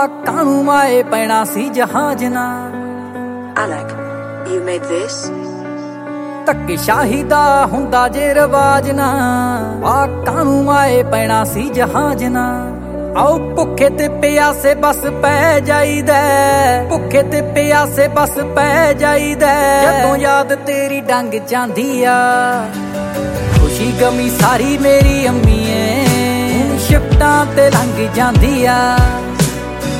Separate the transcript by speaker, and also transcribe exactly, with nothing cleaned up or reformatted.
Speaker 1: ਕਾਨੂੰ ਮਾਏ ਪੈਣਾ ਸੀ ਜਹਾਜ਼ ਨਾ।
Speaker 2: Alec, you made this?
Speaker 1: ਧੱਕੇ ਸ਼ਾਹੀ ਦਾ ਹੁੰਦਾ ਜੇ ਰਵਾਜ ਨਾ, ਆ ਕਾਨੂੰ ਮਾਏ ਪੈਣਾ ਸੀ ਜਹਾਜ਼ ਨਾ। ਆਓ ਭੁੱਖੇ ਤੇ ਪਿਆਸੇ ਬਸ ਪੈ ਜਾਈਦਾ, ਭੁੱਖੇ ਤੇ ਪਿਆਸੇ ਬਸ ਪੈ ਜਾਈਦਾ। ਜਦੋਂ ਯਾਦ ਤੇਰੀ ਡੰਗ ਜਾਂਦੀ ਆ, ਖੁਸ਼ੀ ਗਮੀ ਸਾਰੀ ਮੇਰੀ ਅੰਮੀ ਏ, ਸ਼ਿਫਟਾਂ ਤੇ ਲੰਘ ਜਾਂਦੀ ਆ।